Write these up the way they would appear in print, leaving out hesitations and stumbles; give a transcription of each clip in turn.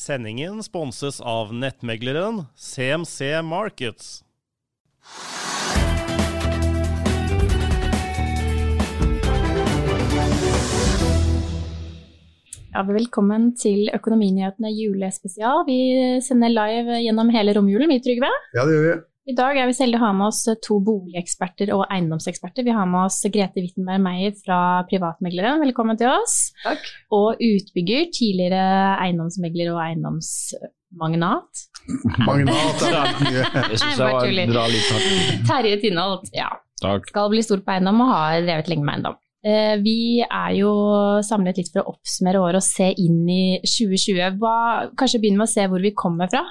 Sendingen sponses av nettmegleren CMC Markets. Ja, velkommen til Økonominyhetene julespesial. Vi sender live gjennom hele romjulen, vi Trygve. Ja, det gjør vi. I dag vi så heldige å ha med oss 2 boligeksperter og eiendomseksperter. Vi har med oss Grete Wittenberg-Meyer fra Privatmegleren. Velkommen til oss. Takk. Og utbygger, tidligere eiendomsmegler og eiendomsmagnat. Magnat er litt mye. Jeg synes jeg var bra litt takk. Terje Tinholt, ja. Takk. Skal bli stor på eiendom og har drevet lenge med eiendom. Vi jo samlet litt for å oppsummere året og se inn i 2020. Kanskje begynne med å se hvor vi kommer fra.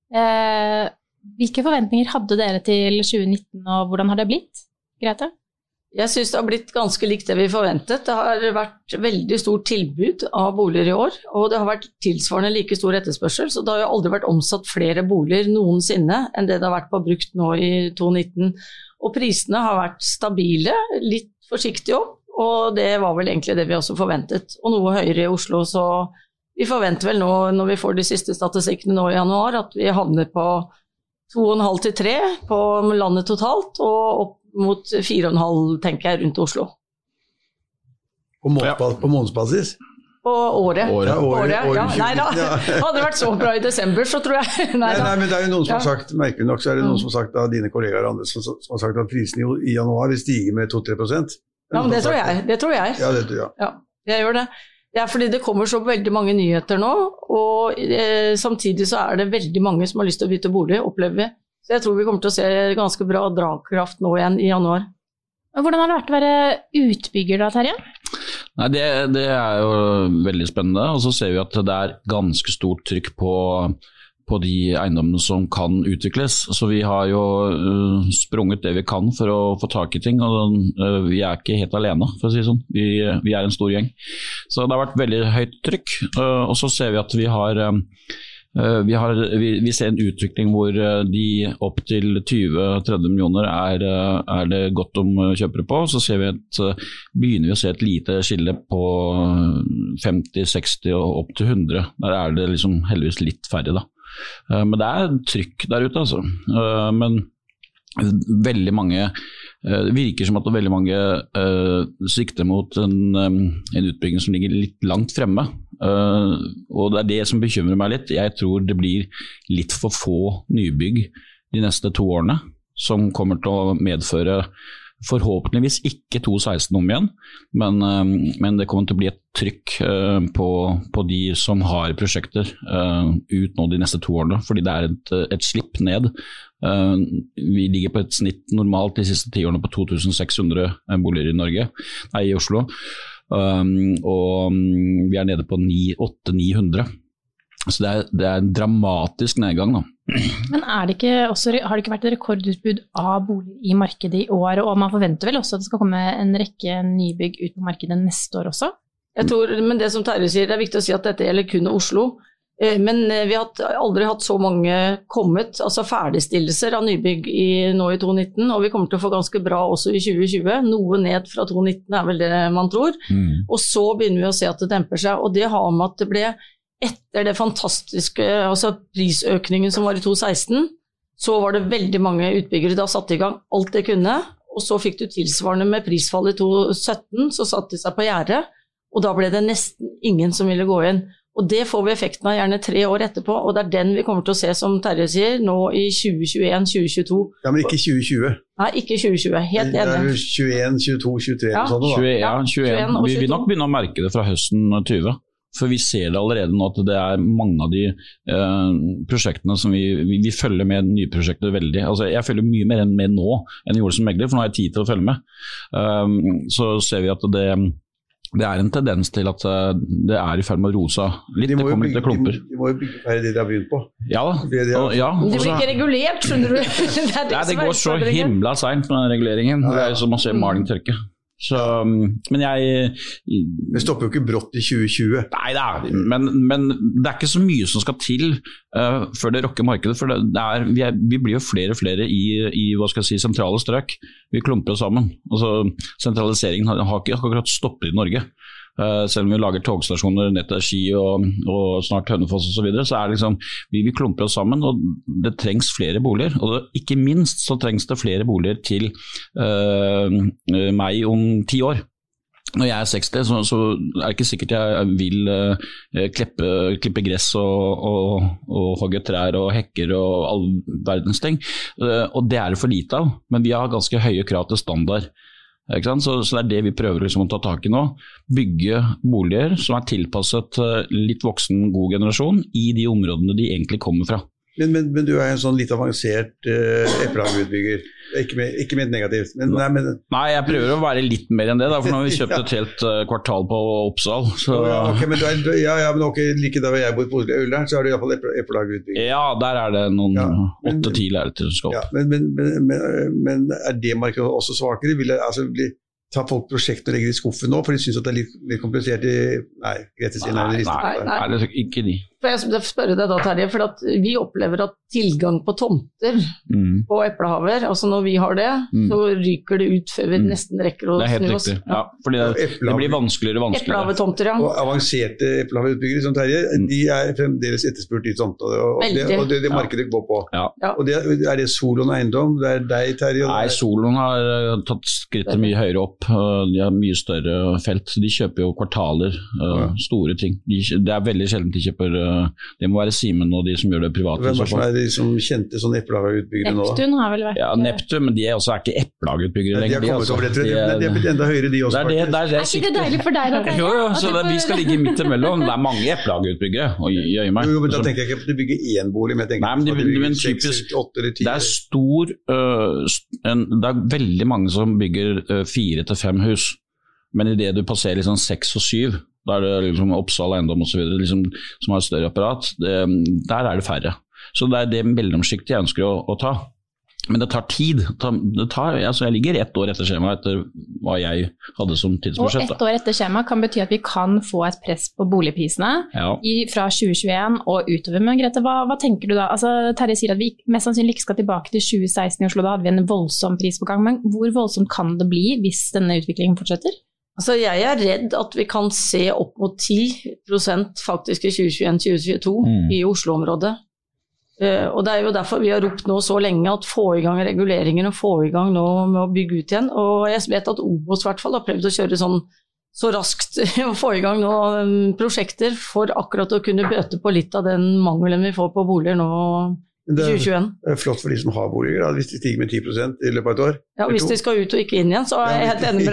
Hvilke forventninger hadde dere til 2019, og hvordan har det blitt, Grete? Jeg synes det har blitt ganske likt det vi forventet. Det har vært veldig stort tilbud av boliger i år, og det har vært tilsvarende like stor etterspørsel, så det har jo aldri vært omsatt flere boliger noensinne enn det det har vært på brukt nå i 2019. Og prisene har vært stabile, litt forsiktig opp, og det var vel egentlig det vi også forventet. Og noe høyere i Oslo, så vi forventer vel nå, når vi får de siste statistikkene nå i januar, at vi havner på 2,5 til 3 på landet totalt, og opp mot 4,5 tenker jeg rundt Oslo. På månedsbasis? På året. Året. Nei da, hadde det vært så bra i desember, så tror jeg. Nei, men det jo noen som har sagt, merkelig nok, så det noen som har sagt av dine kollegaer og andre, som har sagt at prisen i januar vil stige med 2-3%. Ja, men det tror jeg. Ja, det tror jeg. Ja, jeg gjør det. Det fordi det kommer så veldig mange nyheter nå, og samtidig så det veldig mange som har lyst til å bytte bolig, opplever vi. Så jeg tror vi kommer til å se ganske bra dragkraft nå igjen i januar. Hvordan har det vært å være utbygger da, Terje? Nei, det jo veldig spennende, og så ser vi at det ganske stort trykk på de eiendommene som kan utvikles. Så vi har jo sprunget det vi kan for å få tak i ting, og vi ikke helt alene, for å si det sånn. Vi en stor gjeng. Så det har vært veldig høyt trykk, og så ser vi at vi ser en utvikling hvor de opp til 20-30 millioner det godt om kjøpere på. Så ser vi begynner vi å se et lite skille på 50-60 og opp til 100. Der det liksom heldigvis litt færre da. Men det trykk der ute altså. Men veldig mange, det virker som at veldig mange sikter mot en utbygging som ligger litt langt fremme, og det det som bekymrer meg litt. Jeg tror det blir litt for få nybygg de neste 2 årene, som kommer til å medføre forhåpentligvis ikke 2,16 om igjen, men det kommer til å bli et trykk på de som har prosjekter ut nå de neste 2 årene, fordi det et slipp ned. Vi ligger på et snitt normalt de siste 10 årene på 2600 boliger i Norge, i Oslo, og vi nede på 800-900. Så det en dramatisk nedgang da. Men har det ikke vært et rekordutbud av boliger i markedet i år, og man forventer vel også at det skal komme en rekke nybygg ut på markedet neste år også? Jeg tror, men det som Terje sier, det viktig å si at dette gjelder kun Oslo, men vi har aldri hatt så mange altså ferdigstillelser av nybygg nå i 2019, og vi kommer til å få ganske bra også i 2020, noe ned fra 2019 vel det man tror, og så begynner vi å se at det demper seg, og det har med at det ble etter det fantastiske, altså prisøkningen som var i 2016, så var det veldig mange utbyggere da satte i gang alt det kunne, og så fikk du tilsvarende med prisfall i 2017, så satte de seg på gjerdet, og da ble det nesten ingen som ville gå inn. Og det får vi effekten av gjerne 3 år etterpå, og det den vi kommer til å se, som Terje sier, nå i 2021-2022. Ja, men ikke 2020. Nei, ikke 2020, helt enig. Det 21, 22, 23 ja. og sånn da. 21. Vi vil nok begynne å merke det fra høsten 20. For vi ser det allerede nå at det mange av de prosjektene som vi følger med nye prosjekter veldig. Altså jeg følger mye mer med nå enn jeg gjorde som megler, for nå har jeg tid til å følge med. Så ser vi at det en tendens til at det i ferd med å rosa litt, det kommer litt klumper. De må jo bygge ferdig det de har begynt på. Ja da. Det blir ikke regulert, skjønner du. Det går så himla sent med reguleringen. Det som å se maling tørke. Så, men det stopper jo ikke brått i 2020. Nei da, men det ikke så mye som skal til før det rokker markedet, for vi blir jo flere og flere i hva skal jeg si, sentrale strøk. Vi klumper oss sammen. Altså, sentraliseringen har ikke akkurat stoppet i Norge. selv om vi lager togstasjoner, Nettenergi og snart Hønefoss og så videre, så liksom, vi klumper oss sammen, og det trengs flere boliger, og ikke minst så trengs det flere boliger til meg om 10 år. Når jeg 60, så det ikke sikkert jeg vil klippe gress og hogge trær og hekker og all verdens ting, og det det for lite av, men vi har ganske høye krav til standard. Så det det vi prøver liksom å ta tak i nå, bygge boliger som tilpasset litt voksen, god generasjon i de områdene de egentlig kommer fra. Men du en sånn litt avansert eplehageutbygger, ikke med negativt. Nei, jeg prøver å være litt mer enn det, da, for nå har vi kjøpt et helt kvartal på Oppsal. Så. Okay, men like da jeg bor på Ullern, så har du i hvert fall eplehageutbygger. Ja, der det noen 8-10 lærere som skal opp. Men det markedet også svakere? Vil det ta folk prosjekter og legge i skuffen nå, for de synes at det litt komplisert Nei, greit å si nei, ikke de. For jeg spørre deg da, Terje, for at vi opplever at tilgang på tomter på eplehaver, altså når vi har det, så ryker det ut før vi nesten rekker å snu oss. Det helt riktig, ja, fordi det blir vanskeligere og vanskeligere. Eplehavetomter, ja. Og avanserte eplehaveutbyggere som Terje, de fremdeles etterspurt i tomter, og det markedet går på. Ja. Og det Solon eiendom, det deg, Terje? Nei, Solon har tatt skrittet mye høyere opp, de har mye større felt, de kjøper jo kvartaler, store ting. Det veldig sjelden de kjøper. Det må være Simen og de som gjør det private. Hvem de som kjente sånne eplehageutbyggere nå? Neptun har vel vært... Ja, Neptun, men de også ikke eplehageutbyggere lenger. De har kommet over det, men de blitt enda høyere de også. Det ikke det deilig for deg da? Jo, så vi skal ligge midt imellom. Det mange eplehageutbyggere. Jo, men da tenker jeg ikke at du bygger én bolig, men jeg tenker at du bygger 6, 8 eller 10. Det veldig mange som bygger 4-5 hus, men i det du passerer liksom 6 og 7, da det liksom Oppsal eiendom og så videre, liksom, som har et større apparat, der det færre. Så det det mellomskiktet jeg ønsker å ta. Men det tar tid. Jeg ligger 1 år etter skjema etter hva jeg hadde som tidsbudsjett. Og 1 år etter skjema kan bety at vi kan få et press på boligprisene fra 2021 og utover. Men Grete, hva tenker du da? Altså, Terje sier at vi mest sannsynlig ikke skal tilbake til 2016 i Oslo, da hadde vi en voldsom prispågang. Men hvor voldsomt kan det bli hvis denne utviklingen fortsetter? Altså, jeg redd at vi kan se opp mot 10% faktisk i 2021-2022 i Oslo-området. Og det jo derfor vi har ropt nå så lenge at få i gang reguleringer og få i gang nå med å bygge ut igjen. Og jeg vet at Obos i hvert fall har prøvd å kjøre så raskt å få i gang nå prosjekter for akkurat å kunne bøte på litt av den mangelen vi får på boliger nå i 2021. Det flott for de som har boliger, da, hvis de stiger med 10% i løpet av et år. Ja, hvis de skal ut og ikke inn igjen, så jeg helt enig med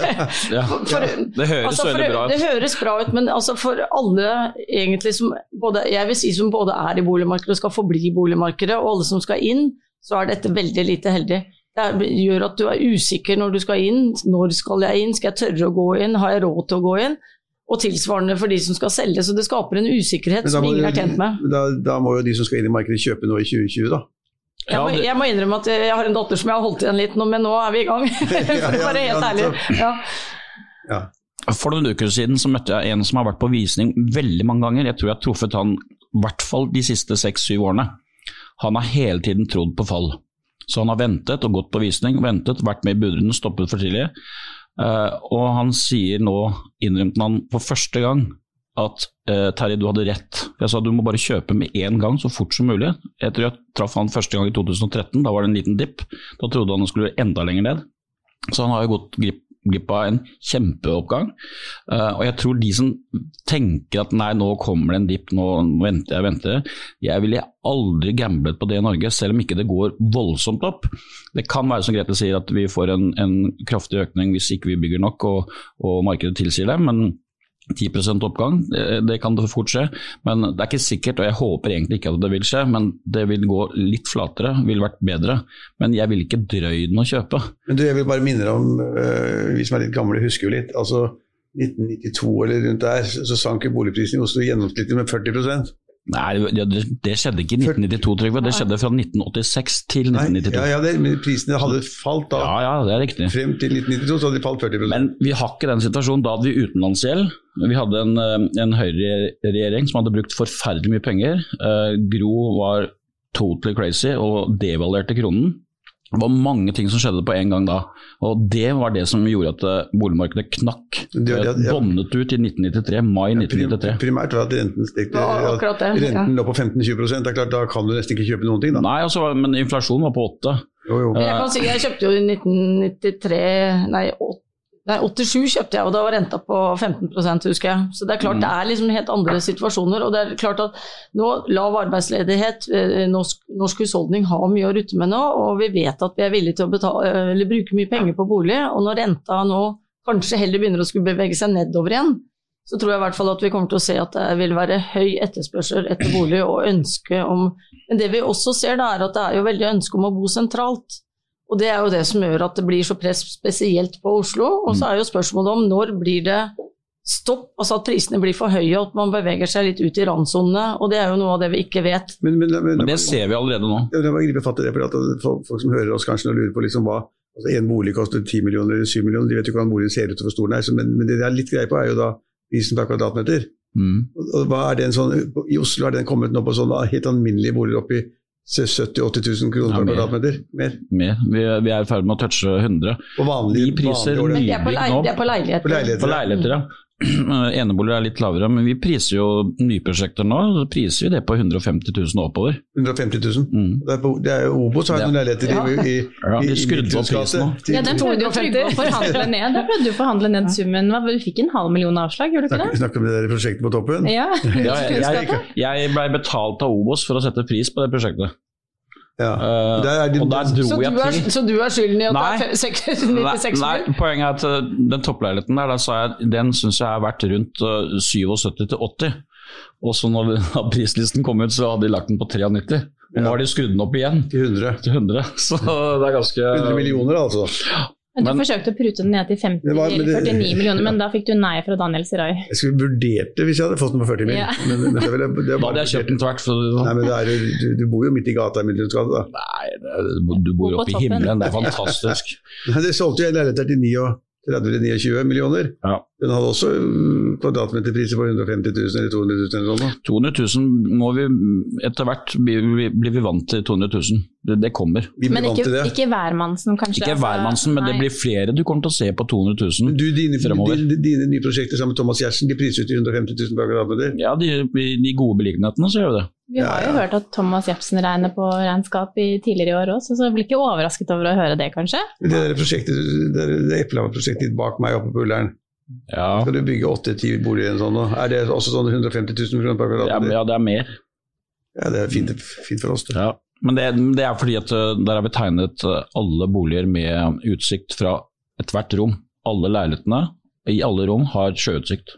deg. Det høres veldig bra ut. Det høres bra ut, men altså for alle egentlig som jeg vil si som både i boligmarkedet og skal forbli i boligmarkedet, og alle som skal inn, så dette veldig lite heldig. Det gjør at du usikker når du skal inn. Når skal jeg inn? Skal jeg tørre å gå inn? Har jeg råd til å gå inn? Og tilsvarende for de som skal selge, så det skaper en usikkerhet som ingen tjent med. Da må jo de som skal inn i markedet kjøpe nå i 2020 da. Jeg må innrømme at jeg har en datter som jeg har holdt igjen litt nå, men nå vi i gang, for å være helt ærlig. Ja. For noen uker siden så møtte jeg en som har vært på visning veldig mange ganger. Jeg tror jeg har truffet han i hvert fall de siste 6-7 årene. Han har hele tiden trodd på fall. Så han har ventet og gått på visning, vært med i budrunden, stoppet for tidlig. Og han sier nå, innrømte han for første gang, at Terje, du hadde rett. Jeg sa du må bare kjøpe med en gang så fort som mulig. Jeg tror jeg traff han første gang i 2013, da var det en liten dipp. Da trodde han skulle enda lenger ned. Så han har jo gått glipp av en kjempeoppgang. Og jeg tror de som tenker at nei, nå kommer det en dipp, nå venter jeg ville aldri gamblet på det i Norge, selv om ikke det går voldsomt opp. Det kan være som Grete sier at vi får en kraftig økning hvis ikke vi bygger nok og markedet tilsier det, men 10% oppgang, det kan det fort skje, men det ikke sikkert, og jeg håper egentlig ikke at det vil skje, men det vil gå litt flatere, vil vært bedre, men jeg vil ikke drøye den å kjøpe. Men du, jeg vil bare minne om, vi som litt gamle husker jo litt, altså 1992 eller rundt der, så sank boligprisen i Oslo gjennomsnittlig med 40%. Nei, det skjedde ikke i 1992, Trygve. Det skjedde fra 1986 til 1992. Men prisene hadde falt da. Ja, det riktig. Frem til 1992 så hadde de falt 40%. Men vi har ikke den situasjonen. Da hadde vi utenlandsgjeld. Vi hadde en høyreregjering som hadde brukt forferdelig mye penger. Gro var totally crazy og devaluerte kronen. Det var mange ting som skjedde på en gang da, og det var det som gjorde at boligmarkedet knakk. Bonnet ut i 1993, mai 1993. Primært var at renten stekte, renten lå på 15-20%, det klart, da kan du nesten ikke kjøpe noen ting da. Nei, men inflasjonen var på 8. Jo. Jeg kan si, jeg kjøpte jo i 87 kjøpte jeg, og da var renta på 15%, husker jeg. Så det klart, det liksom helt andre situasjoner, og det klart at nå lav arbeidsledighet, norsk husholdning har mye å rutte med nå, og vi vet at vi villige til å betale, eller bruke mye penger på bolig, og når renta nå kanskje heller begynner å skulle bevege seg nedover igjen, så tror jeg i hvert fall at vi kommer til å se at det vil være høy etterspørsel etter bolig og ønske om, men det vi også ser da at det jo veldig ønske om å bo sentralt. Og det jo det som gjør at det blir så press spesielt på Oslo, og så jo spørsmålet om når blir det stopp, altså at prisene blir for høye, og at man beveger seg litt ut i randsonene, og det jo noe av det vi ikke vet. Men det ser vi allerede nå. Jeg må gripe fatt i det, for at folk som hører oss kanskje lurer på liksom hva, altså en bolig koster 10 millioner eller 7 millioner, de vet jo ikke hva en bolig ser ut og hvor stor den men det jeg litt greie på jo da prisen per kvadratmeter. Og hva det en sånn, i Oslo den kommet nå på sånne helt alminnelige boliger opp i 70-80 000 kroner per kvadratmeter? Mer. Vi I ferd med å touche 100. Vi priser nybygg nå. Det på leiligheter. På leiligheter, ja. Eneboliger litt lavere, men vi priser jo nyprosjekter nå, så priser vi det på 150 000 oppover. 150 000? Det jo Obos har noen leiligheter i Midtjyllandsgate. Ja, den prøvde jo Trygve å forhandle ned. Den prøvde jo å forhandle ned summen. Vi fikk 500 000 avslag, gjorde du ikke det? Snakker om det der prosjektet på toppen? Ja. Jeg ble betalt av Obos for å sette pris på det prosjektet. Ja. Og der dro jeg til. Så du skylden I at det 96 mil? Nei, poenget at den toppleiligheten der, da sa jeg, den synes jeg har vært rundt 77-80. Og så når prislisten kom ut, så hadde de lagt den på 93. Og nå har de skrudd den opp igjen. Til 100. Så det ganske 100 millioner altså. Men du forsøkte å prute den ned til 49 millioner, men da fikk du nei fra Daniel Sirai. Jeg skulle vurdert det hvis jeg hadde fått den på 40 mil. Ja. Men det da hadde jeg kjøpt den tvert. Nei, men du bor jo midt I gata I Midtjyllandsgate da. Nei, du bor jo oppe I himmelen, det fantastisk. Det solgte jo en leilighet til 30-29 millioner. Ja. Den hadde også kvadratmeterpriser på 150 000 eller 200 000 eller sånn. 200 000 må vi, etter hvert blir vi vant til 200 000. Det kommer. Men ikke hvermannsen kanskje? Ikke hvermannsen, men det blir flere du kommer til å se på 200 000 fremover. Dine nye prosjekter sammen med Thomas Giertsen, de priser ut til 150 000 per kvadratmeter? Ja, de gode beliggenhetene så gjør det. Vi har jo hørt at Thomas Giertsen regner på regnskap tidligere I år også, så jeg blir ikke overrasket over å høre det kanskje. Det der prosjektet, det Eplehammer-prosjektet bak meg oppe på Ullern, skal du bygge 8-10 boliger sånn, det også sånn 150 000 kroner per kvadratmeter? Ja, det mer. Ja, det fint for oss. Ja. Men det fordi at der har vi tegnet alle boliger med utsikt fra et hvert rom. Alle leilighetene I alle rom har sjøutsikt.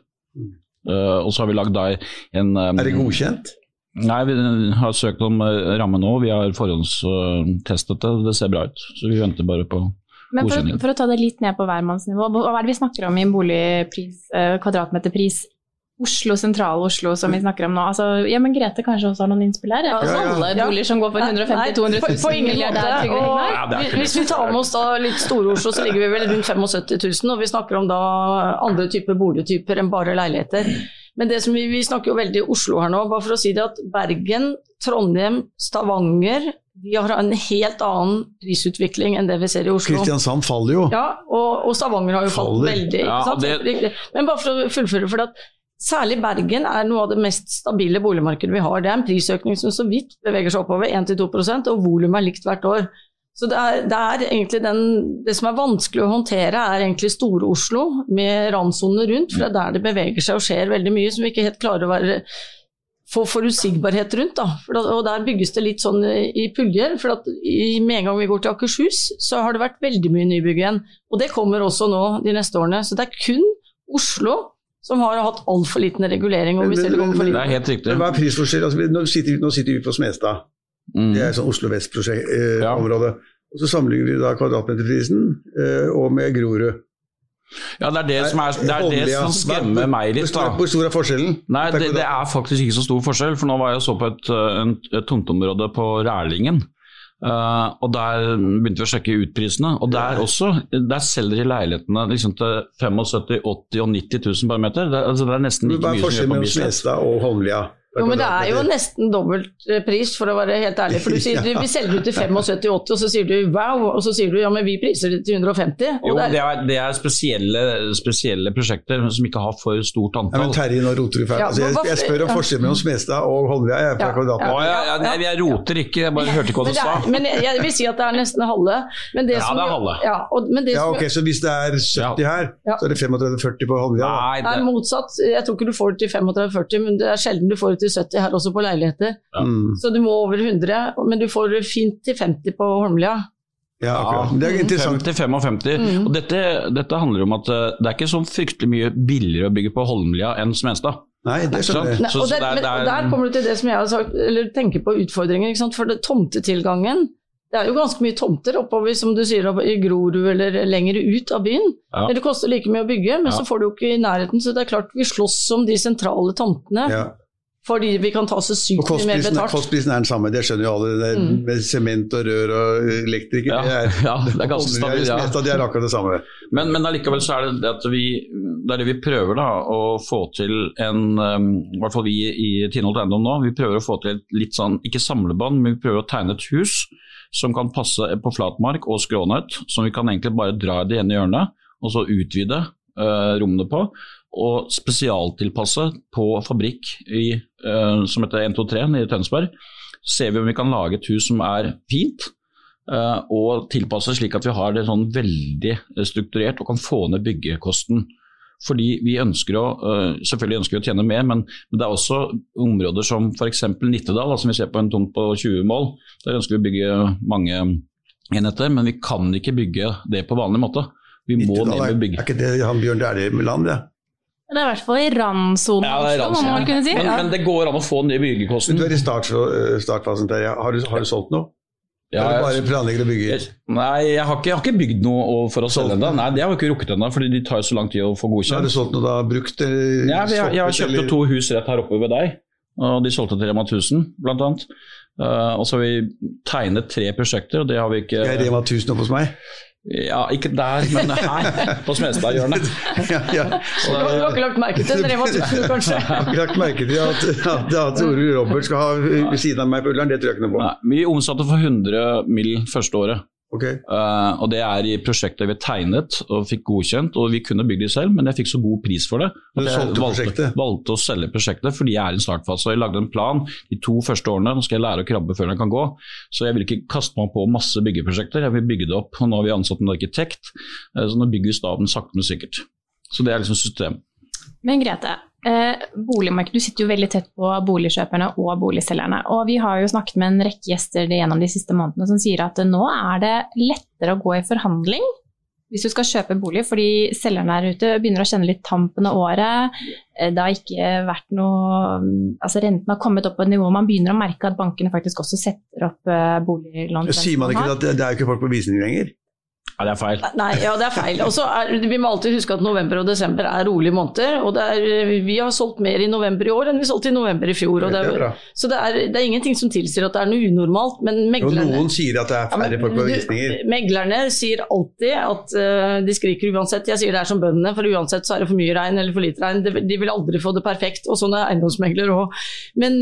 Og så har vi lagd en... det godkjent? Nei, vi har søkt om ramme nå. Vi har forhåndstestet det. Det ser bra ut. Så vi venter bare på godkjenning. Men for å ta det litt ned på hvermannsnivå, hva det vi snakker om I en boligpris, kvadratmeterpris? Oslo, sentral Oslo som vi snakker om nå. Altså, ja, men Grete kanskje også har noen innspill her? Alle boliger som går for 150-200 000 på ingen måte. Hvis vi tar med oss da litt store Oslo, så ligger vi vel rundt 75 000, og vi snakker om da andre typer boligtyper enn bare leiligheter. Men det som vi snakker jo veldig Oslo her nå, bare for å si det at Bergen, Trondheim, Stavanger, vi har en helt annen prisutvikling enn det vi ser I Oslo. Kristiansand faller jo. Ja, og Stavanger har jo falt veldig. Ja, men bare for å fullføre, for at særlig Bergen noe av det mest stabile boligmarkedet vi har. Det en prisøkning som så vidt beveger seg oppover 1-2%, og volumet likt hvert år. Så det egentlig det som vanskelig å håndtere egentlig store Oslo, med randsonene rundt, for det der det beveger seg og skjer veldig mye, som vi ikke helt klarer å få forutsigbarhet rundt. Da. Og der bygges det litt sånn I puljer, for at med en gang vi går til Akershus, så har det vært veldig mye nybygg igjen. Og det kommer også nå de neste årene. Så det kun Oslo som har hatt alt for liten regulering. Og vi ser det kommer for liten. Det helt riktig. Hva prisforskjell? Altså, nå sitter vi på Smestad. Det et sånn Oslo Vest-område. Og så sammenligner vi da kvadratmeterprisen og med Grorud. Ja, det det som skremmer meg litt. Da. Hvor stor forskjellen? Nei, det faktisk ikke så stor forskjell, for nå var jeg så på et tomteområde på Rælingen. Og der begynte vi å sjekke utprisene, og der selger de leilighetene liksom til 75, 80 og 90 000 per meter. Det nesten like mye som gjør på Bislett. Hva forskjellen mellom Smestad og Holmlia? Jo, men det jo nesten dobbelt pris, for å være helt ærlig. For du sier vi selger ut til 75-80, og så sier du wow, og så sier du ja, men vi priser det til 150. Jo, det spesielle prosjekter som ikke har for stort antall. Ja, men Terje, nå roter du feil. Jeg spør om forskjellen mellom Smestad og Holmlia. Jeg roter ikke, jeg bare hørte ikke hva du sa. Men jeg vil si at det nesten halve. Men det som, det halve. Ok, så hvis det 70 her, så det 35-40 på Holmlia? Nei, motsatt. Jeg tror ikke du får det til 35-40, men det sjelden du får det til 70 her også på leiligheter. Så du må over 100, men du får fint til 50 på Holmlia. Ja, akkurat. Det interessant. 50-55. Og dette handler om at det ikke så fryktelig mye billigere å bygge på Holmlia enn Smestad. Nei, det skjønner jeg. Og der kommer du til det som jeg har sagt, eller tenker på utfordringer, ikke sant? For tomtetilgangen, det jo ganske mye tomter oppover, som du sier, i Grorud eller lenger ut av byen. Det koster like mye å bygge, men så får du jo ikke i nærheten, så det klart vi slåss om de sentrale tomtene. Fordi vi kan ta så sykt mye mer betalt. Kostprisen den samme, det skjønner jo alle, med sement og rør og elektriker. Det ganske stabilt, de akkurat det samme. Men allikevel så det at det vi prøver da, å få til i hvert fall vi i Tinholt Eiendom nå, vi prøver å få til litt sånn, ikke samlebånd, men vi prøver å tegne et hus som kan passe på flatmark og skrånøtt, som vi kan egentlig bare dra i det ene hjørnet, og så utvide rommene på, og spesialtilpasse på fabrikk som heter 123 i Tønsberg. Ser vi om vi kan lage et hus som fint, og tilpasse slik at vi har det sånn veldig strukturert og kan få ned byggekosten. Fordi vi selvfølgelig ønsker å tjene mer, men det også områder som for eksempel Nittedal, som vi ser på en tomt på 20 mål. Der ønsker vi å bygge mange enheter, men vi kan ikke bygge det på vanlig måte. Vi må ned med bygge. Ikke det han Bjørn Dæhlie land, det? Det i hvert fall i randsonen, må man kunne si. Men det går an å få ned byggekosten. Men du i startfasen, Terje. Har du solgt noe? Eller bare planlegger å bygge? Nei, jeg har ikke bygd noe for å selge enda. Nei, det har jeg ikke rukket enda, fordi de tar så lang tid å få godkjent. Har du solgt noe da, brukt? Jeg har kjøpt 2 hus rett her oppe ved deg, og de solgte til Rema 1000, blant annet. Og så har vi tegnet 3 prosjekter, og det har vi ikke... Er Rema 1000 oppe hos meg? Ja, ikke der, men her på Smestad-hjørnet. Du har ikke lagt merke til Rema 1000, kanskje? Jeg har ikke lagt merke til at Tore Robert skal ha ved siden av meg på Ullern, det tror jeg ikke noe på. Nei, vi omsatte for 100 mill. Første året. Okay. Og det i prosjektet vi tegnet og fikk godkjent, og vi kunne bygge det selv, men jeg fikk så god pris for det at jeg valgte å selge prosjektet fordi jeg i en startfase, og jeg lagde en plan de 2 første årene. Nå skal jeg lære å krabbe før den kan gå, så jeg vil ikke kaste meg på masse byggeprosjekter, jeg vil bygge det opp, og nå har vi ansatt en arkitekt, så nå bygger vi staben sakte men sikkert. Så det liksom system. Men Grete, boligmarkedet, du sitter jo veldig tett på boligkjøperne og boligselgerne, og vi har jo snakket med en rekke gjester gjennom de siste månedene som sier at nå det lettere å gå i forhandling hvis du skal kjøpe bolig, fordi selgerne her ute begynner å kjenne litt tampen av året. Det har ikke vært noe, altså renten har kommet opp på et nivå, man begynner å merke at bankene faktisk også setter opp boliglån. Sier man ikke at det jo ikke folk på visning lenger? Ja, det feil. Nei, ja, det feil. Og så vi må alltid huske at november og desember rolige måneder, og vi har solgt mer i november i år enn vi solgte i november i fjor. Og så det ingenting som tilsier at det noe unormalt, men meglerne... Noen sier at det færre folk på visninger. Meglerne sier alltid at de skriker uansett. Jeg sier det som bøndene, for uansett så det for mye regn eller for lite regn. De vil aldri få det perfekt, og sånn eiendomsmegler også. Men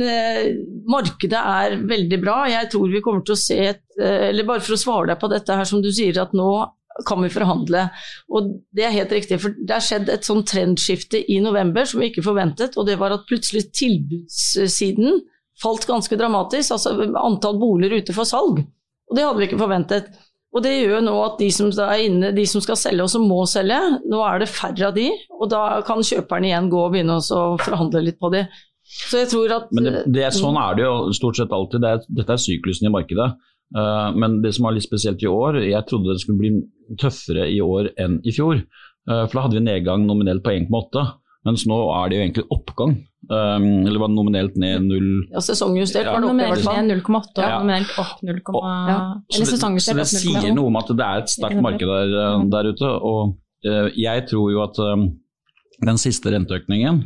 markedet veldig bra. Jeg tror vi kommer til å se eller bare for å svare deg på dette her som du sier, at nå kan vi forhandle, og det helt riktig, for det skjedd et sånn trendskifte i november som vi ikke forventet, og det var at plutselig tilbudssiden falt ganske dramatisk, altså antall boliger ute for salg, og det hadde vi ikke forventet, og det gjør nå at de som inne, de som skal selge og som må selge, nå det færre av de, og da kan kjøperne igjen gå og begynne å forhandle litt på det. Så jeg tror at... Men sånn det jo stort sett alltid, dette syklusen i markedet. Men det som var litt spesielt i år, jeg trodde det skulle bli tøffere i år enn i fjor, for da hadde vi nedgang nominelt på 1,8, mens nå det jo egentlig oppgang, eller var det nominelt ned 0? Ja, sesongjustert var det oppe i hvert fall. Nominelt ned 0,8 og nominelt opp 0, eller sesongjustert opp 0,8. Så det sier noe om at det et sterkt marked der ute, og jeg tror jo at den siste renteøkningen,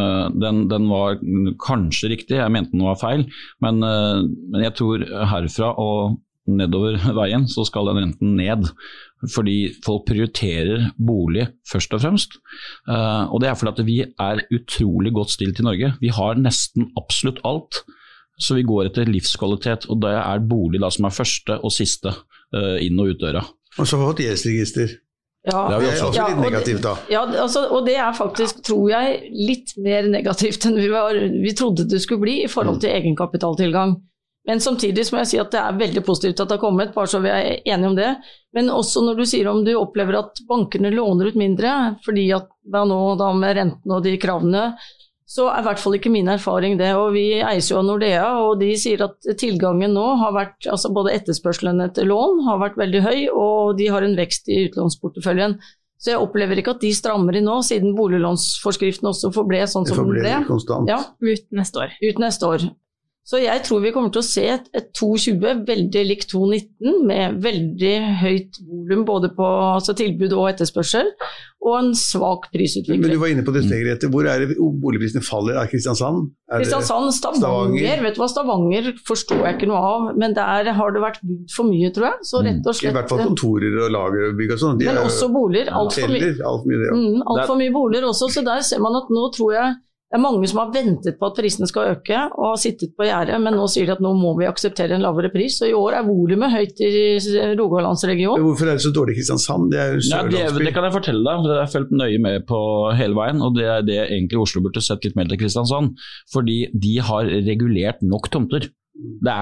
den var kanskje riktig, jeg mente den var feil, men jeg tror herfra og nedover veien, så skal den renten ned. Fordi folk prioriterer bolig først og fremst. Og det fordi at vi utrolig godt stilt i Norge. Vi har nesten absolutt alt, så vi går etter livskvalitet, og det bolig da som første og siste inn- og utdøra. Og så har vi fått gjeldsregister. Ja, det er også litt negativt da. Ja, altså, og det faktisk, tror jeg, litt mer negativt enn vi trodde det skulle bli i forhold til egenkapitaltilgang. Men samtidig må jeg si at det veldig positivt at det har kommet, bare så vi enige om det. Men også når du sier om du opplever at bankene låner ut mindre, fordi at nå da med renten og de kravene, så I hvert fall ikke min erfaring det. Og vi eies jo av Nordea, og de sier at tilgangen nå har vært, altså både etterspørselen etter lån har vært veldig høy, og de har en vekst i utlånsporteføljen. Så jeg opplever ikke at de strammer I nå, siden boliglånsforskriften også forble sånn som den ble. Konstant. Ja, ut neste år. Så jeg tror vi kommer til å se et 2,20 veldig likt 2,19 med veldig høyt volum både på tilbud og etterspørsel, og en svak prisutvikling. Men du var inne på det steget, hvor det boligprisene faller? Kristiansand? Kristiansand, Stavanger. Vet du hva, Stavanger forstår jeg ikke noe av, men der har det vært bygd for mye, tror jeg. Så rett og slett, I hvert fall kontorer og lagerbygg og sånn. Men også boliger, alt for mye. Alt for mye boliger også, så der ser man at nå tror jeg det mange som har ventet på at prisene skal øke og har sittet på gjerdet, men nå sier de at nå må vi akseptere en lavere pris, og I år volumet høyt I Rogalandsregionen. Hvorfor det så dårlig I Kristiansand? Det jo sørlandsby. Det kan jeg fortelle deg, det har jeg følt nøye med på hele veien, og det det egentlig Oslo burde sett litt mer til Kristiansand, fordi de har regulert nok tomter. Det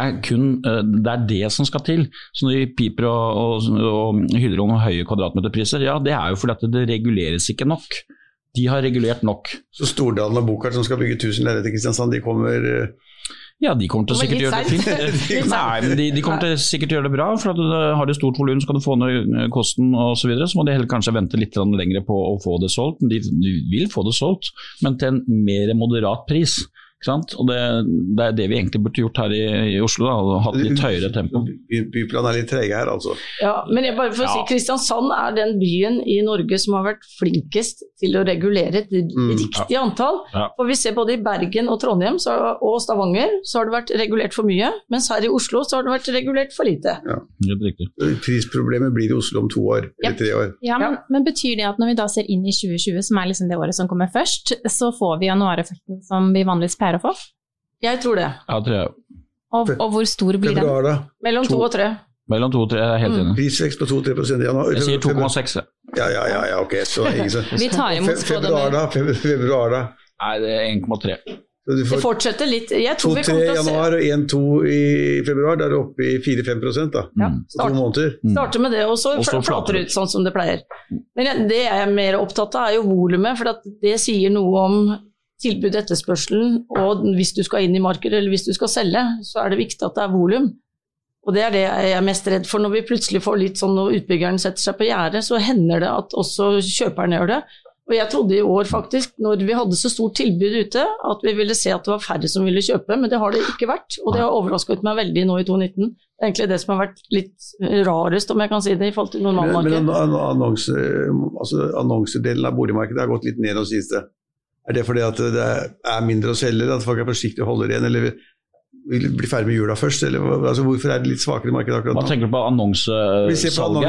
det som skal til. Så når de piper og hyller om høye kvadratmeterpriser, ja, det jo fordi at det reguleres ikke nok. De har regulert nok. Så Stordalen og Bokart som skal bygge 1000 leiligheter I Kristiansand, de kommer... Ja, de kommer til å sikkert gjøre det fint. Nei, men de kommer til sikkert gjøre det bra, for at har du stort volum, så kan du få ned kosten og så videre, så må de heller kanskje vente litt lenger på å få det solgt. De vil få det solgt, men til en mer moderat pris. Ikke sant? Og det det vi egentlig burde gjort her I Oslo, da, og hatt litt høyere tempo. Byplan litt trege her, altså. Ja, men jeg bare for å si, Kristiansand den byen I Norge som har vært flinkest til å regulere et riktig antall. Ja. For vi ser både I Bergen og Trondheim og Stavanger, så har det vært regulert for mye, mens her I Oslo så har det vært regulert for lite. Ja. Helt riktig. Prisproblemet blir I Oslo om 2 år, eller 3 år. Ja, men betyr det at når vi da ser inn I 2020, som liksom det året som kommer først, så får vi januareffekten som vi vanligvis pleier å få? Jeg tror det. Ja, tror jeg. Og hvor stor blir den? Februar da? Mellom 2 og 3. Mellom 2 og 3, jeg helt enig. Prisvekst på 2-3% I januar. Jeg sier 2,6. Ja, ok. Så ikke så. Vi tar imot Februar da? Nei, det 1,3. Det fortsetter litt. Jeg tror vi 2-3 I januar og 1-2 I februar, da det oppe I 4-5% da. Ja, så 2 måneder. Starter med det, og så flater det ut sånn som det pleier. Men det jeg mer opptatt av jo volumet, for at det sier noe om tilbud etterspørselen, og hvis du skal inn I markedet, eller hvis du skal selge, så det viktig at det volum. Og det det jeg mest redd for, når vi plutselig får litt sånn, når utbyggeren setter seg på gjerdet, så hender det at også kjøperne gjør det. Og jeg trodde I år faktisk, når vi hadde så stort tilbud ute, at vi ville se at det var færre som ville kjøpe, men det har det ikke vært, og det har overrasket meg veldig nå I 2019. Det egentlig det som har vært litt rarest, om jeg kan si det, I forhold til normalmarkedet. Men annonsedelen av boligmarkedet har gått litt ned og siste. Det fordi at det mindre å selge, at folk forsiktige og holder igjen, eller vil bli ferdig med jula først, eller altså, hvorfor det litt svakere marked akkurat nå? Hva tenker du på annonsesalget?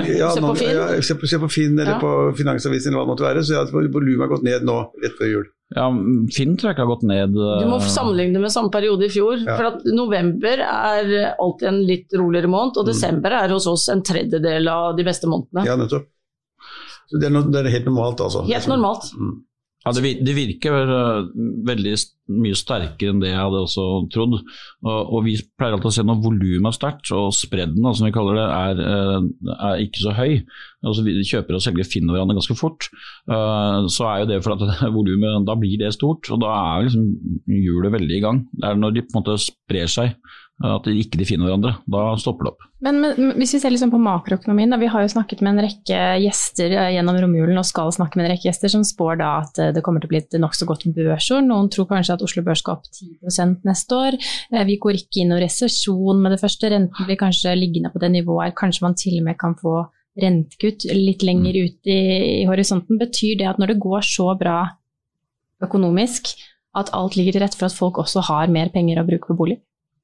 Se på Finn eller på Finansavisen eller hva det måtte være, så volumet har gått ned nå, rett før jul. Ja, Finn tror jeg ikke har gått ned. Du må sammenligne det med samme periode I fjor, for at november alltid en litt roligere måned, og desember hos oss en tredjedel av de beste månedene. Ja, nettopp. Så det helt normalt altså? Helt normalt. Ja, det virker veldig mye sterkere enn det jeg hadde også trodd, og vi pleier alltid å se når volumet sterkt, og spredden, som vi kaller det, ikke så høy. Altså, vi kjøper og selger finner hverandre ganske fort, så jo det for at volumet, da blir det stort, og da liksom hjulet veldig I gang. Det når de på en måte sprer seg, at de ikke finner hverandre, da stopper det opp. Men hvis vi ser liksom på makroøkonomien, da, vi har jo snakket med en rekke gjester gjennom romjulen, og skal snakke med en rekke gjester som spår da at det kommer til å bli et nok så godt børsår. Noen tror kanskje at Oslo Børs skal opp 10% neste år. Vi går ikke inn i resesjon med det første. Renten blir kanskje liggende på det nivået. Kanskje man til og med kan få rentekutt litt lenger ut I horisonten. Betyr det at når det går så bra økonomisk, at alt ligger til rette for at folk også har mer penger å bruke på bolig?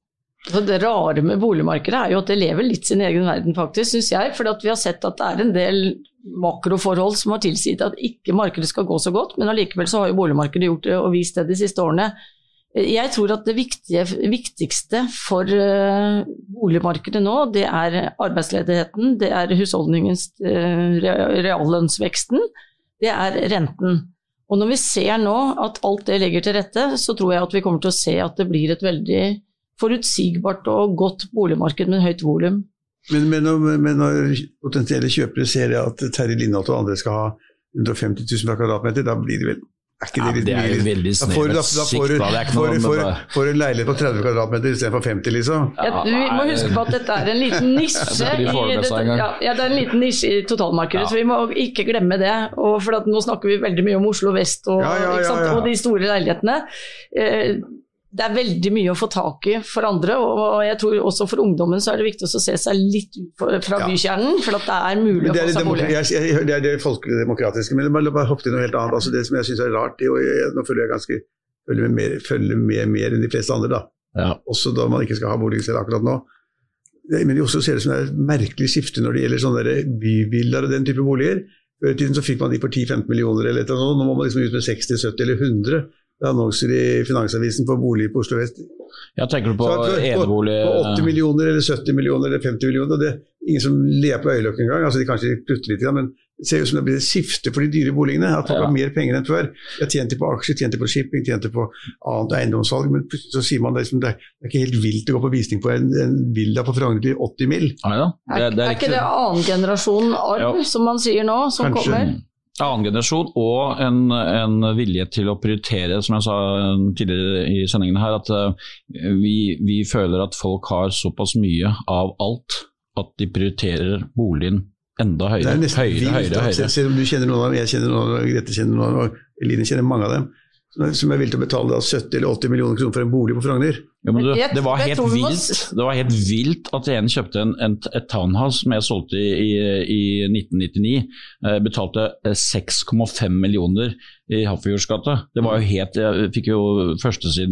Så det rare med boligmarkedet jo at det lever litt sin egen verden faktisk, synes jeg, for at vi har sett at det en del makroforhold som har tilsitt at ikke markedet skal gå så godt, men allikevel så har jo boligmarkedet gjort det og vist det de siste årene. Jeg tror at det viktigste for boligmarkedet nå, det arbeidsledigheten, det husholdningens reallønnsveksten, det renten. Og når vi ser nå at alt det legger til rette, så tror jeg at vi kommer til å se at det blir et veldig forutsigbart og godt boligmarked med høyt volum. Men når potensielle kjøpere ser at Terje Lindholt og andre skal ha 150 000 per kvadratmeter, da blir det vel ikke det litt det jo veldig snevert sikt. Får en leilighet på 30 kvadratmeter i stedet for 50, liksom. Vi må huske på at dette en liten nisje det en liten nisje i totalmarkedet, så vi må ikke glemme det. Og for at nå snakker vi veldig mye om Oslo Vest og, og de store leilighetene. Det veldig mye å få tak i for andre, og jeg tror også for ungdommen så det viktig å se seg litt ut fra bykjernen, for at det mulig å få seg bolig. Det det folkedemokratiske, men jeg bare hoppe til noe helt annet. Altså det som jeg synes rart, nå føler jeg følger med mer enn de fleste andre da. Ja. Også da man ikke skal ha bolig selv akkurat nå. Men i Oslo ser det som et merkelig skifte når det gjelder sånne byvillaer og den type boliger. Før i tiden så fikk man de for 10-15 millioner eller noe, nå må man liksom ut med 60, 70 eller 100. Det annonser i Finansavisen på bolig på Oslo Vest. Jeg tenker på enebolig... På 80 millioner eller 70 millioner eller 50 millioner, og det ingen som ler på øyelokk en gang, altså de kanskje plutter litt, men det ser ut som det blir et skifte for de dyre boligene, at folk har mer penger enn før. Jeg tjente på aksjer, tjente på shipping, tjente på annet eiendomssalg, men plutselig så sier man det ikke helt vilt å gå på visning på en villa på Frogner til 80 mill. Ja, ikke det annen generasjon arv, som man sier nå, som kanskje kommer? Annen generasjon og en vilje til å prioritere, som jeg sa tidligere i sendingen her, at vi føler at folk har såpass mye av alt at de prioriterer boligen enda høyere. Det høyere. Selv om du kjenner noen av dem, jeg kjenner noen av dem, Grete kjenner noen av dem, og Eline kjenner mange av dem, som villig til å betale 70 eller 80 millioner kroner for en bolig på Frogner. Ja, men det var helt vilt at en kjøpte et townhouse som jeg solgte i 1999, betalte 6,5 millioner i Hafjordsgata. Det var jo jeg fikk jo førstesiden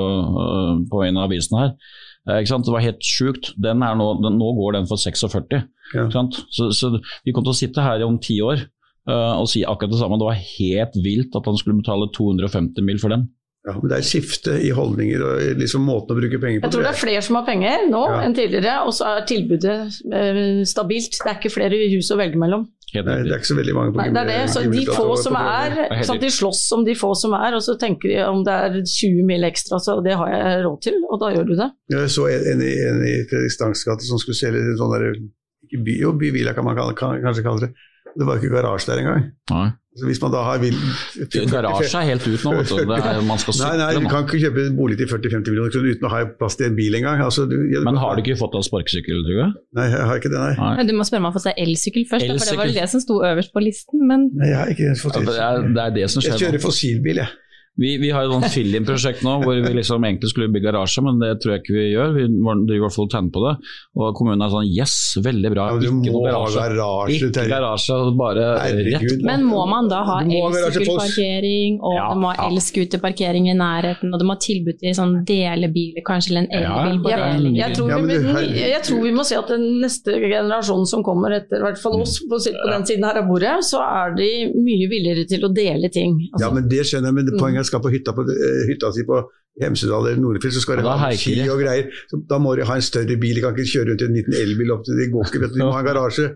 på en av avisene her. Ikke sant? Det var helt sjukt. Nå går den for 46. Ja. Så vi kommer til å sitte her om 10 år og si akkurat det samme. Det var helt vilt at han skulle betale 250 mil for den. Ja, men det et skifte i holdninger og liksom måten å bruke penger på. Jeg tror det flere som har penger nå enn tidligere, og så tilbudet stabilt. Det ikke flere hus å velge mellom. Nei, det ikke så veldig mange på Gimle. Det så de få som de slåss om de få som og så tenker de om det 20 mil ekstra, så det har jeg råd til, og da gjør du det. Jeg så en i Fredrikstads gate som skulle selge en sånn der, ikke byvilla kan man kanskje kalle det. Det var ikke garasje der engang. Nei. Så hvis man da har garasje helt ut nå, vet du. Man skal sykle. Nei, du kan ikke kjøpe en bolig til 40-50 millioner kroner uten å ha plass til en bil engang. Altså, men har du ikke fått deg sparkesykkel, tror jeg? Nei, jeg har ikke det, nei. Men du må spørre om å få seg elsykkel først, for det var det som sto øverst på listen. Men... Nei, jeg har ikke fått elsykkel. Det det som skjer. Jeg kjører fossilbil, jeg. Vi har et sånt fill-in-prosjekt nå, hvor vi liksom egentlig skulle bygge garasje, men det tror jeg ikke vi gjør. Vi driver i hvert fall tegn på det. Og kommunen sånn, yes, veldig bra. Ja, ikke noe garasje. Ikke garasje, bare rett. Men må man da ha elsykkelparkering, og det må ha elskuterparkering i nærheten, og det må ha tilbud til sånn delebiler, kanskje, eller en elbil på deling? Jeg tror vi må se at den neste generasjonen som kommer etter, i hvert fall oss, på den siden her av bordet, så de mye villigere til å dele ting. Ja, men det skjønner jeg, men poenget skal på hytta si på Hemsedal eller Nordfjell, så skal det ha ski og greier. Så da må de ha en større bil, de kan ikke kjøre rundt i en liten elbil opp til det går ikke, vet du, de må ha en garasje.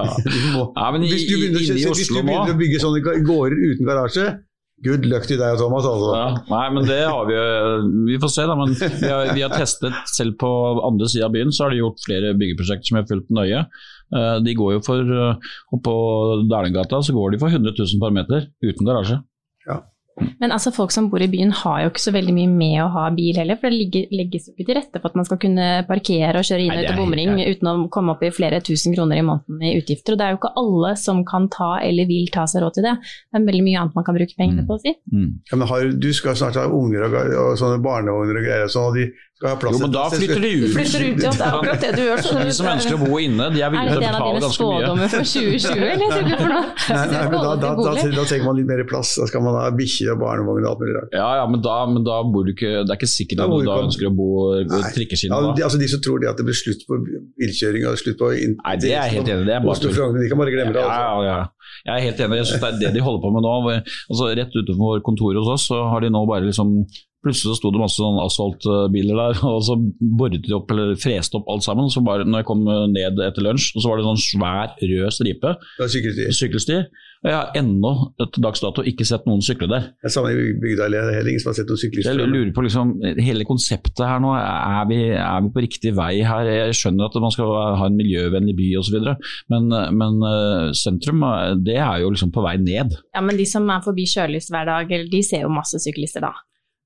Hvis du begynner å bygge sånne gårder uten garasje, good luck til deg og Thomas, altså. Ja, nei, men det har vi får se da, men vi har testet selv på andre siden av byen, så har de gjort flere byggeprosjekter som jeg har fulgt nøye. De går jo på Dælengata, så går de for 100 000 per meter uten garasje. Ja. Men altså folk som bor i byen har jo ikke så veldig mye med å ha bil heller, for det legges jo ikke til rette for at man skal kunne parkere og kjøre inn ut av bomring uten å komme opp i flere tusen kroner i måneden i utgifter, og det jo ikke alle som kan ta eller vil ta seg råd til det. Det veldig mye annet man kan bruke pengene på å si. Ja, men du skal snart ha unger og sånne barnevogner og greier, og de Jo, men da flytter de ut. Ja, det akkurat det du gjør. De som ønsker å bo inne, de villige til å betale ganske mye. Er det en av dine spådommer for 2020, eller tror du for noe? Nei, men da trenger man litt mer plass. Da skal man ha bikkje og barnevogn og alt mulig rart. Ja, men da bor du ikke, det ikke sikkert at du da ønsker å bo trikkeskinne. Ja, altså de som tror at det blir slutt på bilkjøring og slutt på... Nei, det helt enig, det bare de kan bare glemme det. Ja. Jeg helt enig, jeg synes det det de holder på med nå. Altså, rett utenfor kontoret hos oss, så har de nå bare liksom... Plutselig så stod det masse sånn asfaltbiler der, og så borret de opp, eller freste opp alt sammen. Så bare, når jeg kom ned etter lunsj, så var det sånn svær rød stripe. Sykkelsti. Og jeg har ennå til dags dato ikke sett noen sykle der. Det er samme i bygda, det er ingen som har sett noen syklister. Jeg lurer på liksom, hele konseptet her nå, er vi på riktig vei her? Jeg skjønner at man skal ha en miljøvennlig by og så videre, men sentrum, det er jo liksom på vei ned. Ja, men de som er forbi Sjølys hver dag, de ser jo masse syklister da.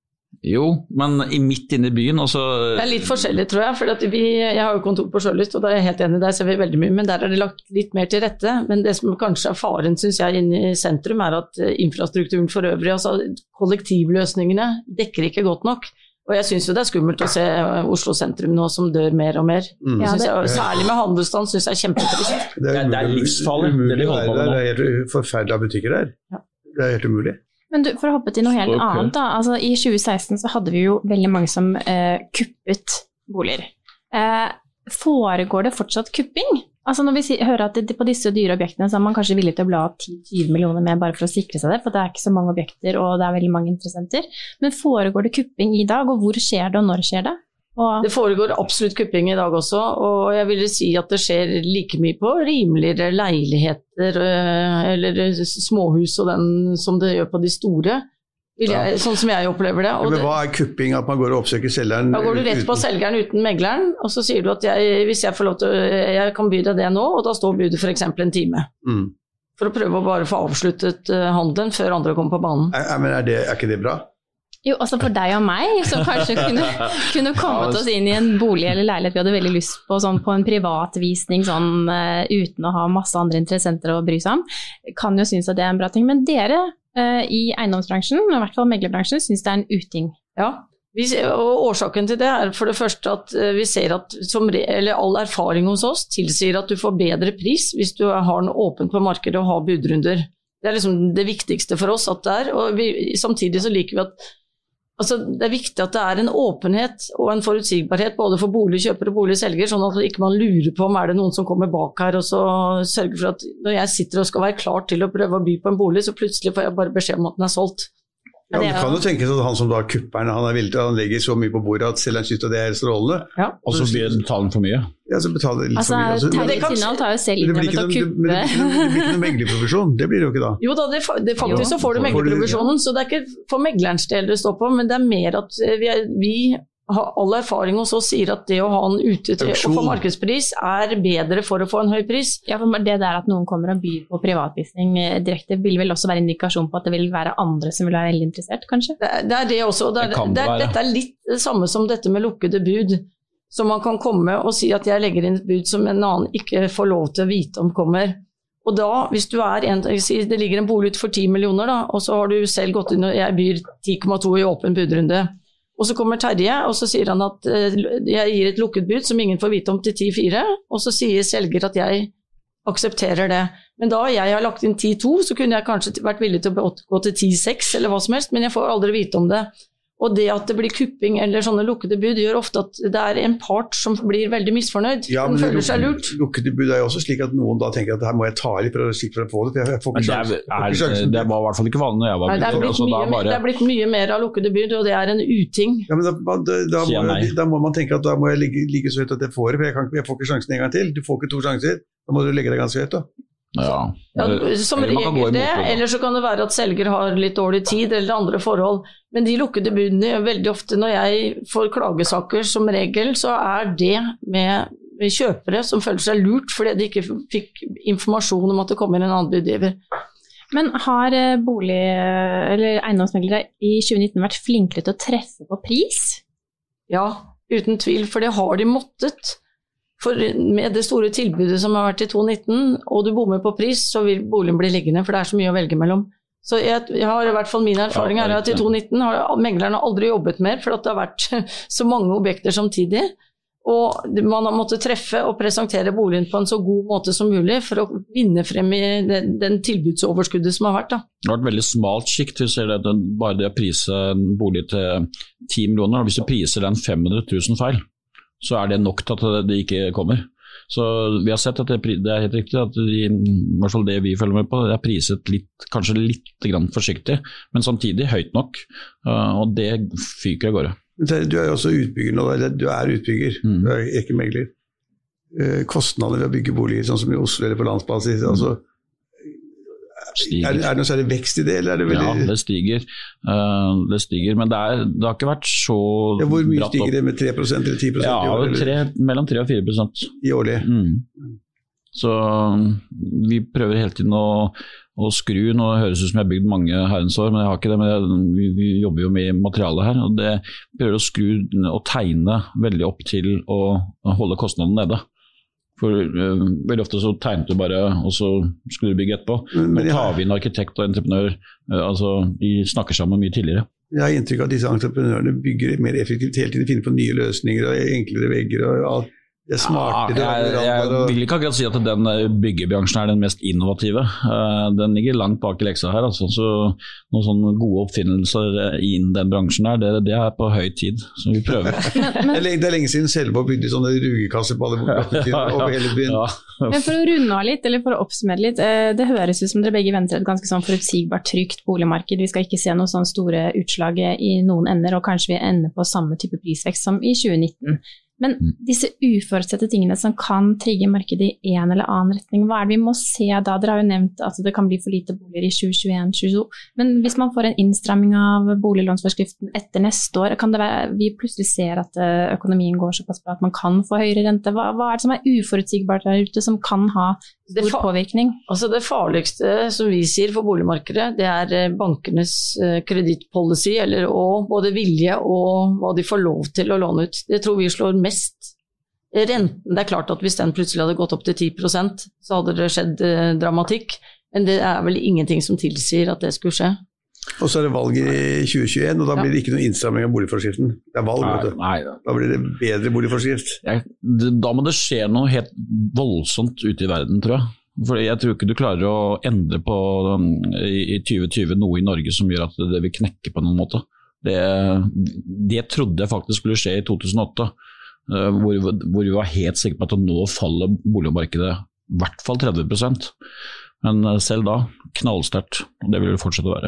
Jo, men midt inne i byen også... Det er litt forskjellig, tror jeg, for jeg har jo kontor på Sjølyst, og da er jeg helt enig, der ser vi veldig mye, men der er det lagt litt mer til rette. Men det som kanskje er faren, synes jeg, inne i sentrum, er at infrastrukturen for øvrig, altså kollektivløsningene, dekker ikke godt nok. Og jeg synes jo det er skummelt å se Oslo sentrum nå som dør mer og mer. Særlig med handelsstand synes jeg er kjempetrist. Det er livsfarlig, det de holder på med nå. Det er helt forferdelige butikker der. Det er helt umulig. Men du, for å hoppe til noe helt annet da, altså i 2016 så hadde vi jo veldig mange som kuppet boliger. Foregår det fortsatt kupping? Altså når vi hører at på disse dyre objektene så er man kanskje villig til å bla 10-20 millioner med bare for å sikre seg det, for det er ikke så mange objekter og det er veldig mange interessenter. Men foregår det kupping i dag, og hvor skjer det og når skjer det? Det foregår absolutt kupping i dag også, og jeg vil si at det skjer like mye på rimeligere leiligheter eller småhus og den som det gjør på de store, sånn som jeg opplever det. Men hva er kupping? At man går og oppsøker selgeren? Da går du rett på selgeren uten megleren, og så sier du at hvis jeg får lov til, jeg kan by deg det nå, og da står budet for eksempel en time. For å prøve å bare få avsluttet handelen før andre kommer på banen. Men er ikke det bra? Jo, altså for deg og meg, som kanskje kunne kommet oss inn i en bolig eller leilighet vi hadde veldig lyst på, sånn på en privatvisning, sånn, uten å ha masse andre interessenter å bry seg om, kan jo synes at det er en bra ting. Men dere i eiendomsbransjen, i hvert fall meglerbransjen, synes det er en uting. Ja, og årsaken til det er for det første at vi ser at all erfaring hos oss tilsier at du får bedre pris hvis du har den åpen på markedet og har budrunder. Det er liksom det viktigste for oss at det er, og samtidig så liker vi at det er viktig at det er en åpenhet og en forutsigbarhet både for boligkjøper og boligselger, sånn at ikke man lurer på om det noen som kommer bak her og så sørger for at når jeg sitter og skal være klar til å prøve å by på en bolig, så plutselig får jeg bare beskjed om at den er solgt. Ja, men kan jo tenke seg at han som da kupperen, han legger så mye på bordet at selv han synes at det er strålende. Ja. Og så betaler han for mye. Ja, så betaler litt for mye. Terje Tindal tar jo selv innrømmet å kuppe. Men det blir ikke noe meglerprovisjon, det blir det jo ikke da. Jo da, faktisk så får du meglerprovisjonen, så det er ikke for meglerens del det står på, men det er mer at vi har all erfaring hos oss sier at det å ha en ute til å få markedspris er bedre for å få en høy pris. Ja, for det der at noen kommer og byr på privatvisning direkte vil vel også være indikasjon på at det vil være andre som vil være veldig interessert, kanskje? Det er det også. Dette er litt det samme som dette med lukkede bud, så man kan komme og si at jeg legger inn et bud som en annen ikke får lov til å vite om kommer. Og da, hvis du det ligger en bolig ut for 10 millioner da, og så har du selv gått inn og jeg byr 10,2 i åpen budrunde, og så kommer Terje, og så sier han at jeg gir et lukket bud som ingen får vite om til 10,4, og så sier selger at jeg aksepterer det. Men da jeg har lagt inn 10,2, så kunne jeg kanskje vært villig til å gå til 10,6 eller hva som helst, men jeg får aldri vite om det. Og det at det blir kupping eller sånne lukkede bud gjør ofte at det er en part som blir veldig misfornøyd. Ja, men føler seg lurt. Lukkede bud er jo også slik at noen da tenker at her må jeg ta litt for å få det. Jeg får ikke sjansen. Det var i hvert fall ikke vanlig når jeg var bud. Det er blitt mye mer av lukkede bud, og det er en uting. Ja, men da må man tenke at da må jeg ligge så høyt at jeg får det, for jeg får ikke sjansen en gang til. Du får ikke 2 sjanser, da må du legge deg ganske høyt da. Ja, som regel det, eller så kan det være at selger har litt dårlig tid eller andre forhold, men de lukkede budene veldig ofte når jeg får klagesaker som regel, så er det med kjøpere som føler seg lurt fordi de ikke fikk informasjon om at det kommer en annen budgiver. Men har eller eiendomsmeglere i 2019 vært flinkere til å treffe på pris? Ja, uten tvil, for det har de måttet. For med det store tilbudet som har vært i 2019, og du bommer på pris, så vil boligen bli liggende, for det er så mye å velge mellom. Så jeg har I hvert fall min erfaring her at I 2019 har meglerne aldri jobbet mer, for at det har vært så mange objekter samtidig. Og man har måttet treffe og presentere boligen på en så god måte som mulig for å vinne frem I den tilbudsoverskuddet som har vært. Da. Det har vært veldig smalt skikt. Vi ser det, bare det å prise en bolig til 10 millioner, hvis du priser den 500 000 feil, så det nok til at det ikke kommer. Så vi har sett at det helt riktig, at I hvert fall det vi følger med på, det priset kanskje litt grann forsiktig, men samtidig høyt nok, og det fyker av gårde. Du jo også utbygger nå, eller du utbygger, du ikke megler. Kostnader ved å bygge boliger, sånn som I Oslo eller på landsbasis, altså, det noe særlig vekst I det, eller det veldig... Ja, det stiger, men det har ikke vært så hvor mye stiger det med 3% eller 10% I år? Ja, mellom 3 og 4% I årlig. Så vi prøver hele tiden å skru. Nå høres ut som jeg har bygd mange herrens år, men jeg har ikke det, men vi jobber jo med materialet her, og det prøver å skru og tegne veldig opp til å holde kostnaden nede. For veldig ofte så tegnet du bare, og så skulle du bygge etterpå. Nå tar vi inn arkitekt og entreprenør, altså de snakker sammen mye tidligere. Jeg har inntrykk av at disse entreprenørene bygger mer effektivt hele tiden, finner på nye løsninger og enklere vegger og alt. Det smarte. Jeg vil ikke akkurat si at den byggebransjen den mest innovative. Den ligger langt bak I leksa her. Altså. Så noen sånne gode oppfinnelser I den bransjen her, det på høy tid. Så vi prøver. Det lenge siden Selborg bygde sånne rugekasser på alle over hele byen. Ja. Men for å runde av litt, eller for å oppsummere litt, det høres ut som dere begge venter et ganske sånn forutsigbart, trygt boligmarked. Vi skal ikke se noen sånne store utslag I noen ender, og kanskje vi ender på samme type prisvekst som I 2019. Men disse uforutsette tingene som kan trigge markedet I en eller annen retning, hva det vi må se da? Dere har jo nevnt at det kan bli for lite boliger I 2021-2022, men hvis man får en innstramming av boliglånsforskriften etter neste år, kan det være, vi plutselig ser at økonomien går såpass bra at man kan få høyere rente. Hva det som uforutsigbart der ute som kan ha stor påvirkning? Altså det farligste som vi sier for boligmarkedet, det bankernes kredittpolicy, eller både vilje og hva de får lov til å låne ut. Det tror vi slår mest. Renten, det klart at hvis den plutselig hadde gått opp til 10%, så hadde det skjedd dramatikk, men det vel ingenting som tilsier at det skulle skje. Og så det valg I 2021, og da blir det ikke noen innstramming av boligforskriften. Det valg, vet du. Da blir det bedre boligforskrift. Da må det skje noe helt voldsomt ute I verden, tror jeg. For jeg tror ikke du klarer å endre på I 2020 noe I Norge som gjør at det vil knekke på noen måte. Det trodde jeg faktisk skulle skje I 2008, hvor vi var helt sikre på at nå faller boligmarkedet I hvert fall 30%. Men selv da, knallsterkt, og det vil det fortsette å være.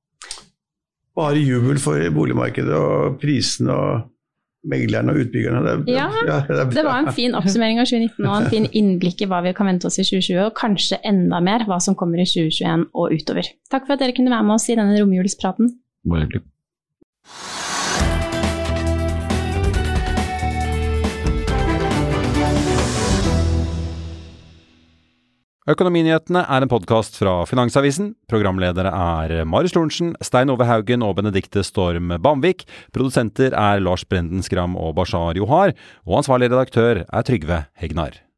Bare jubel for boligmarkedet og prisene og meglerne og utbyggerne. Det var en fin oppsummering av 2019 og en fin innblikk I hva vi kan vente oss I 2020, og kanskje enda mer hva som kommer I 2021 og utover. Takk for at dere kunne være med oss I denne romjulspraten. Bare hyggelig. Økonominyhetene en podcast fra Finansavisen. Programledere Marius Lorentzen, Stein Ove Haugen og Benedikte Storm Bamvik. Produsenter Lars Brenden Skram og Bashar Johar. Og ansvarlig redaktør Trygve Hegnar.